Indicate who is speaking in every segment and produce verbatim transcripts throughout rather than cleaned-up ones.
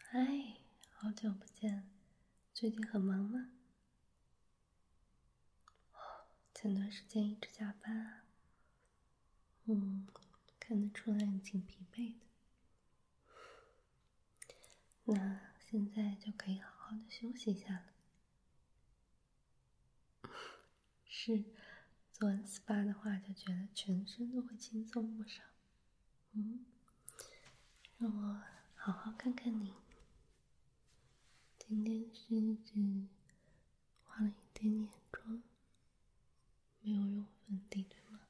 Speaker 1: 嗨，好久不见，最近很忙吗？前段时间一直加班啊，嗯，看得出来你挺疲惫的。那现在就可以好好的休息一下了。是，做完 S P A 的话，就觉得全身都会轻松不少。嗯，让我好好看看你。今天是只化了一点眼妆，没有用粉底，对吗？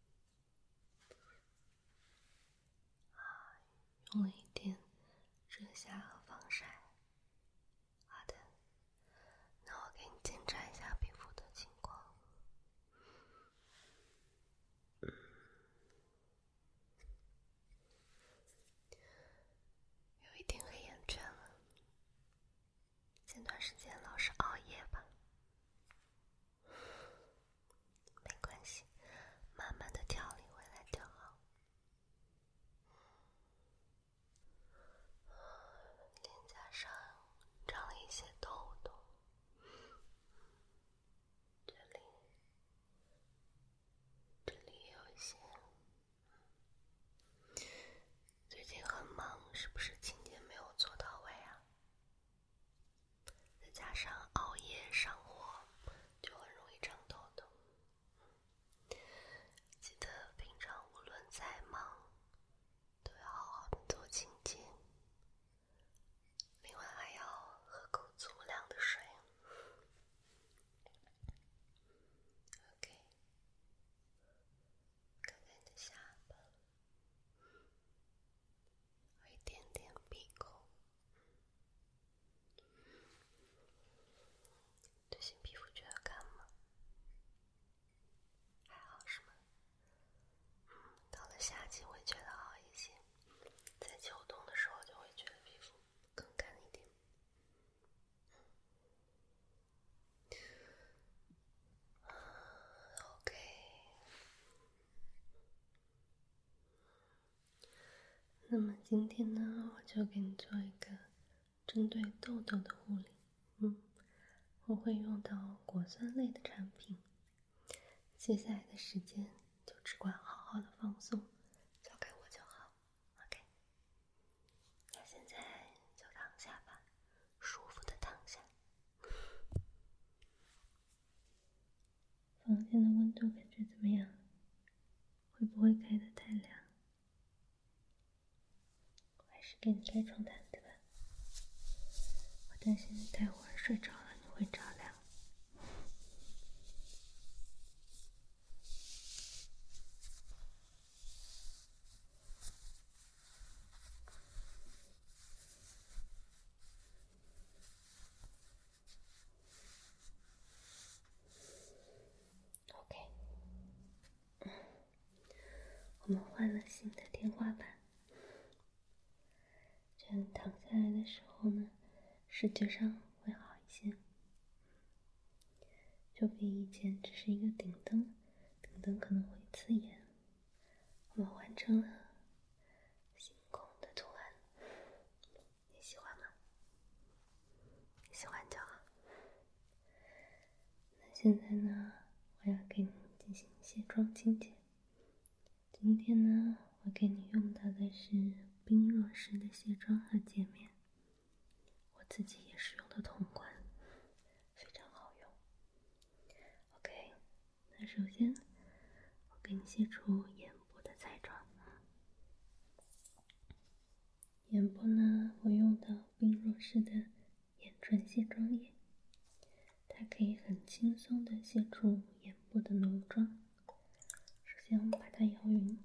Speaker 1: 用了一点遮瑕和防晒。好的，那我给你检查一下皮肤的情况。有一点黑眼圈了，前段时间老是熬夜吧？没关系，慢慢的调理回来就好。脸颊上长了一些痘痘，这里这里也有一些。最近很忙，是不是清洁没有做到位啊？再加上熬夜上火，就很容易长痘痘。记得平常无论再忙，都要好好的做清洁，另外还要喝够足量的水。OK， 看看你的下巴，有一点点鼻孔。最近皮肤觉得干吗？还好是吗？嗯，到了夏季会觉得好一些，在秋冬的时候就会觉得皮肤更干一点。OK， 那么今天呢，我就给你做一个针对痘痘的护理。嗯，我会用到果酸类的产品。接下来的时间就只管好好的放松，交给我就好。OK， 那现在就躺下吧，舒服的躺下。房间的温度感觉怎么样？会不会开得太凉？我还是给你开窗台对吧？我担心你待会儿睡着了你会着凉。OK， 我们换了新的天花板，这样躺下来的时候呢，视觉上会好一些，就比以前只是一个顶灯，顶灯可能会刺眼。我们换成了星空的图案，你喜欢吗？你喜欢就好。那现在呢，我要给你进行卸妆清洁。今天呢，我给你用到的是冰若诗的卸妆和洁面，我自己也是用的同款，非常好用。OK， 那首先我给你卸除眼部的彩妆。眼部呢，我用到冰若诗的眼唇卸妆液，它可以很轻松的卸除眼部的浓妆。首先我们把它摇匀，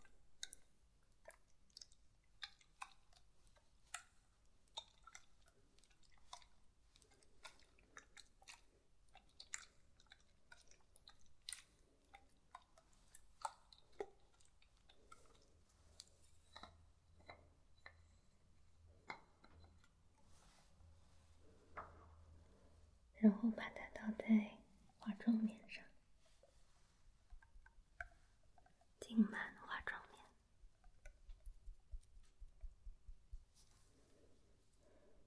Speaker 1: 然后把它倒在化妆棉上，浸满化妆棉。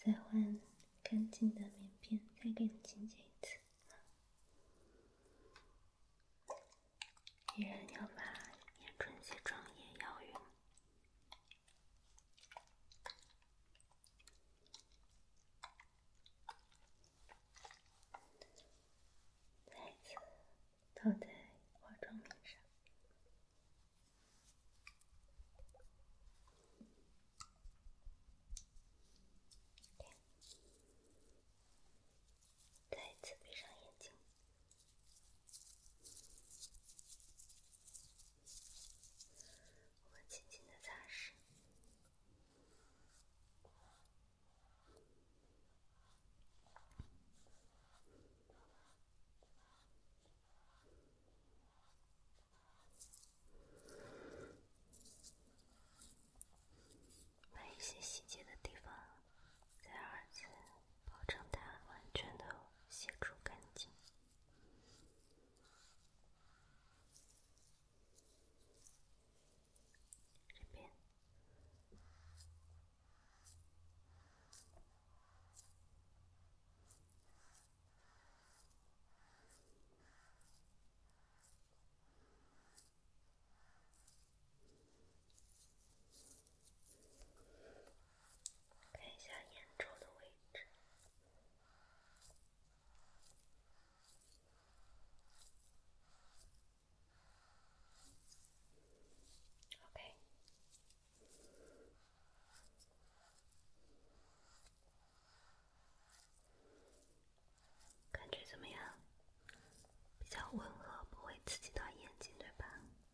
Speaker 1: 再换干净的棉片，再给你清洁一次。依然要把眼唇卸妆液摇匀。再一次倒在化妆品上。再一次闭上眼睛。我们轻轻地擦拭。把一些细节的地方再二次保证它完全的卸除干净。这边看一下眼周的位置。OK， 感觉怎么样？比较温和，不会刺激到眼睛，对吧？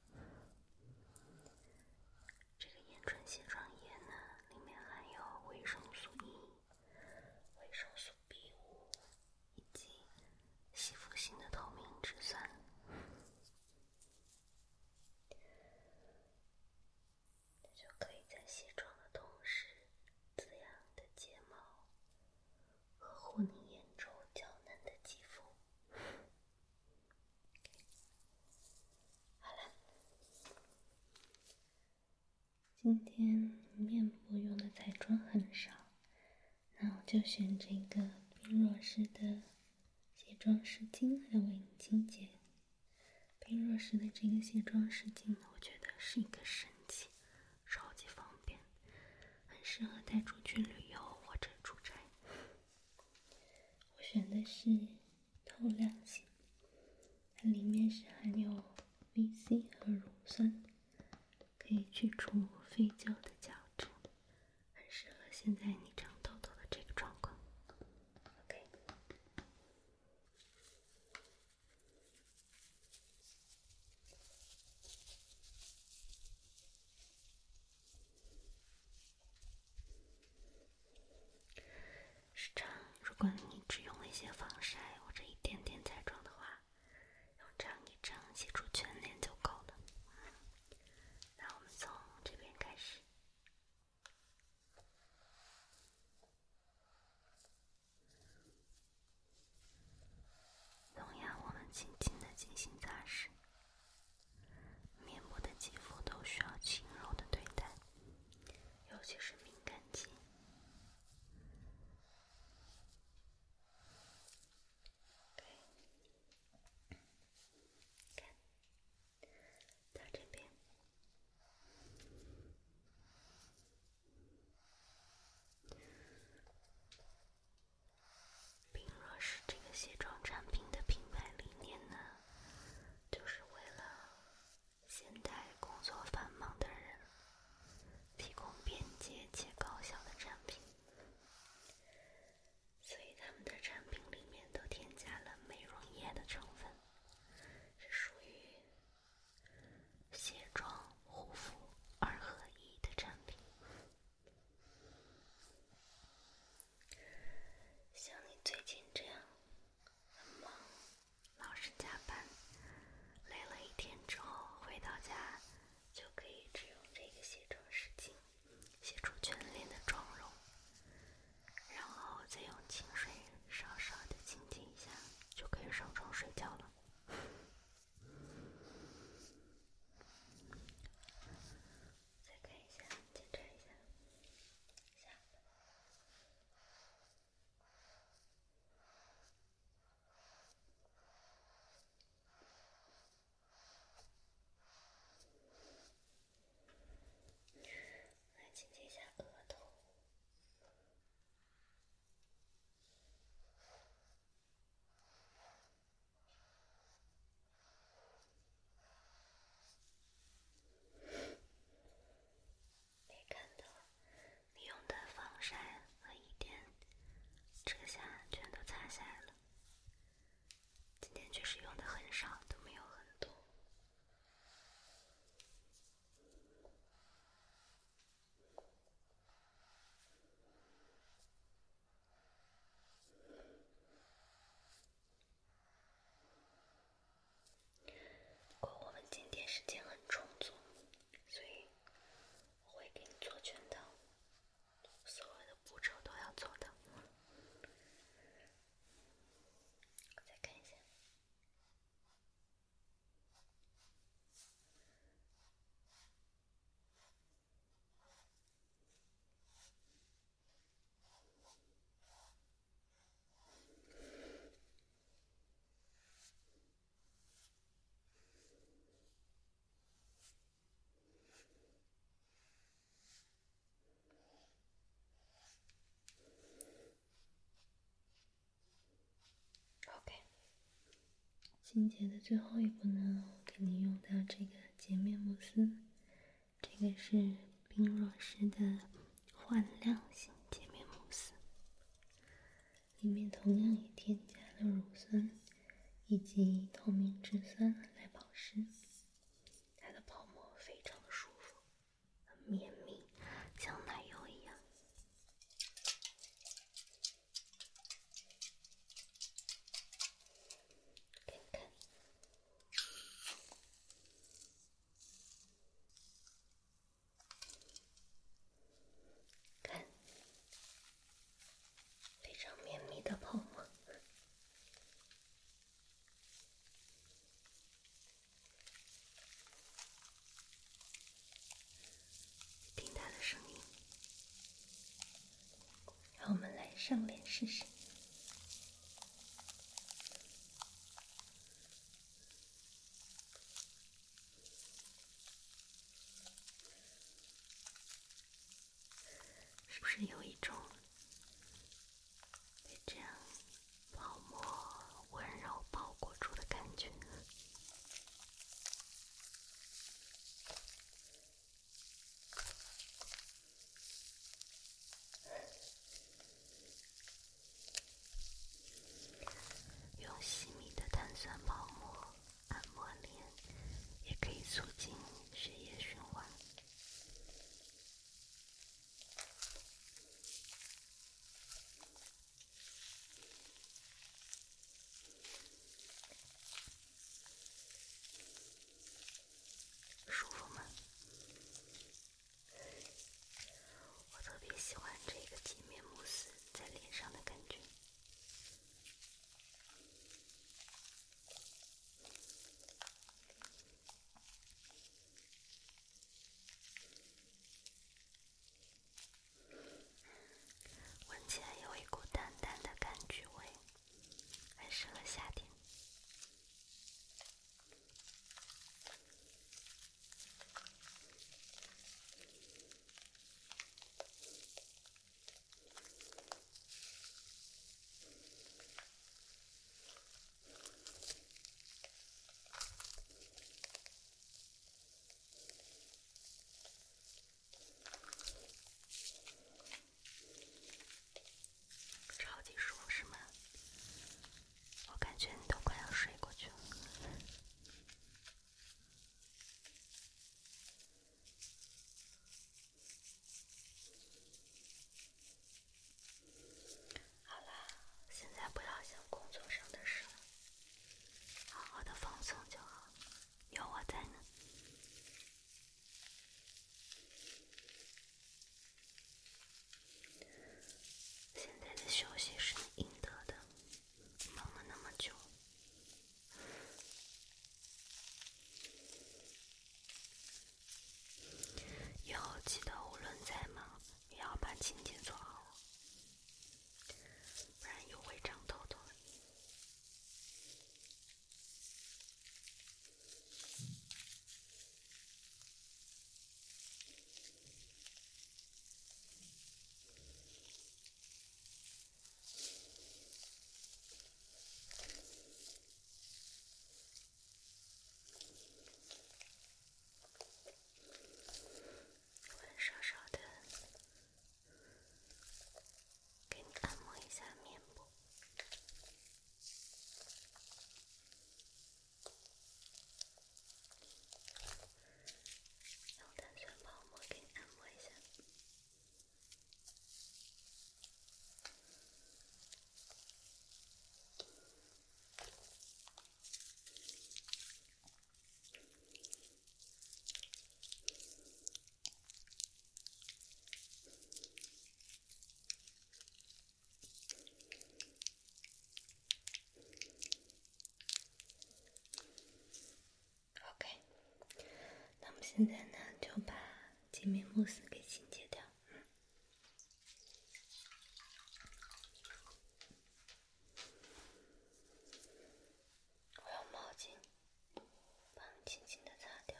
Speaker 1: 这个眼唇卸妆液呢，里面含有维生素 E、维生素 B 五 以及吸附性的透明质酸。这就可以在卸妆的同时滋养你的睫毛，呵护你眼周娇嫩的肌肤。好了，今天面部用的彩妆很少，那我就选这个冰若诗的卸妆湿巾来为你清洁。冰若诗的这个卸妆湿巾，我觉得是一个神器，超级方便，很适合带出去旅游或者出差。我选的是透亮型，它里面是含有 V C 和乳酸，可以去除废胶的角质，很适合现在你长痘痘的这个状况。OK， 时常如果你只用一些防晒或者一点点彩妆的话，用这样一张写出全脸就够了。那我们从这边开始。同样，我们轻轻地进行擦拭。面部的肌肤都需要轻柔的对待，尤其是敏感肌。看，到这边。冰若诗这个卸妆产品的品牌理念呢， 清洁的最后一步呢，我给你用到这个洁面慕斯，这个是冰若诗的焕亮型洁面慕斯，里面同样也添加了乳酸以及透明质酸来保湿，它的泡沫非常的舒服，很绵密，像奶油一样。看看，看，非常绵密的泡沫。听它的声音，让我们来上脸试试。是不是有一种被这样泡沫温柔包裹住的感觉？用细密的碳酸泡沫按摩脸，也可以促进血液循环。舒服吗？我特别喜欢这个洁面慕斯在脸上的感觉。闻起来有一股淡淡的柑橘味，很适合夏天。超级舒服是吗？我感觉你都快要睡过去了。好啦，现在不要想工作上的事了，好好的放松就好，有我在呢。现在的休息是你应得的，忙了那么久。以后记得无论再忙，也要把清洁做好，不然又会长痘痘了。我稍稍的给你按摩一下面部，用碳酸泡沫给你按摩一下。OK， 那么现在呢，就把洁面慕斯给清洁掉。我用毛巾帮你轻轻的擦掉。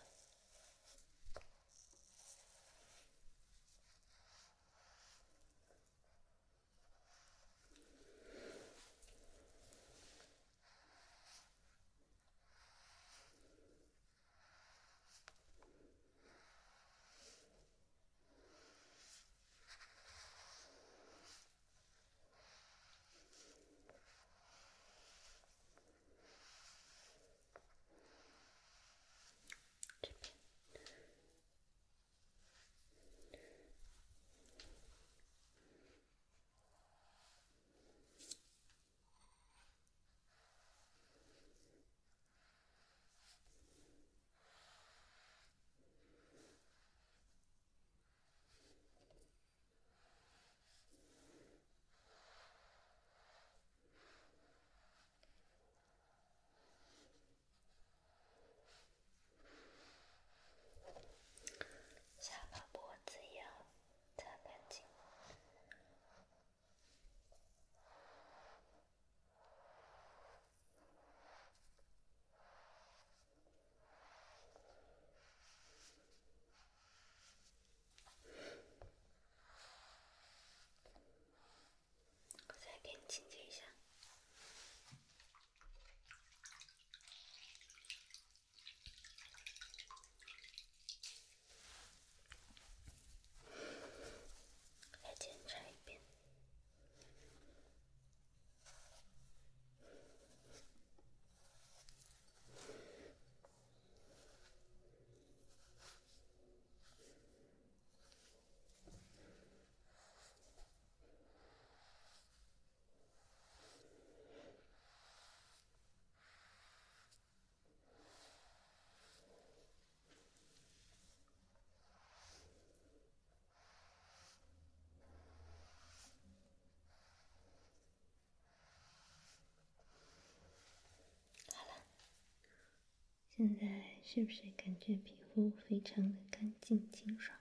Speaker 1: 现在是不是感觉皮肤非常的干净清爽？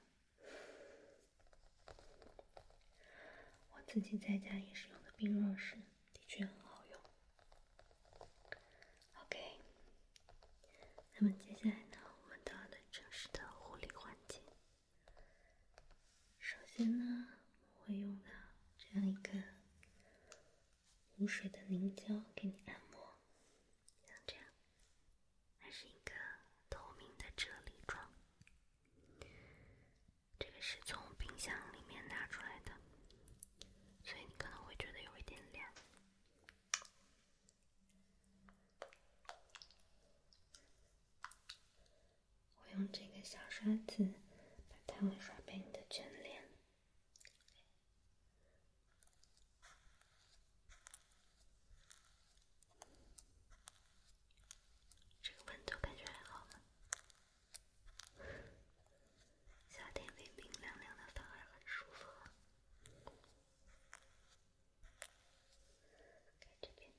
Speaker 1: 我自己在家也使用的冰若石，的确很好用。OK， 那么接下来呢，我们到了正式的护理环节。首先呢，我会用到这样一个无水的凝胶给你按摩，像这样，它是一个透明的啫喱状，这个是从冰箱里面拿出来的，所以你可能会觉得有一点凉。我用这个小刷子把它会刷遍你的全脸。这个温度感觉还好吗？夏天冰冰凉凉的反而很舒服啊。看这边。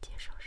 Speaker 2: 接受